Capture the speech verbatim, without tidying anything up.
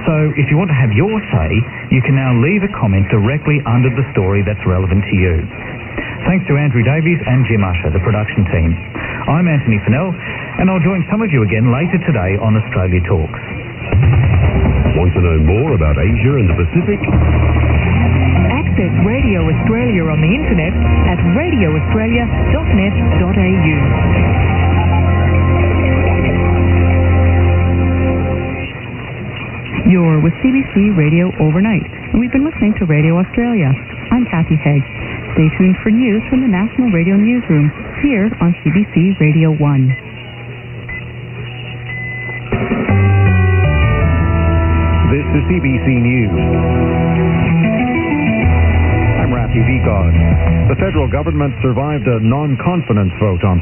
So if you want to have your say, you can now leave a comment directly under the story that's relevant to you. Thanks to Andrew Davies and Jim Usher, the production team. I'm Anthony Fennell, and I'll join some of you again later today on Australia Talks. Want to know more about Asia and the Pacific? Access Radio Australia on the internet at radio australia dot net dot a u. You're with C B C Radio Overnight, and we've been listening to Radio Australia. I'm Kathy Haig. Stay tuned for news from the National Radio Newsroom here on C B C Radio one. This is C B C News. I'm Rafi Vikos. The federal government survived a non-confidence vote on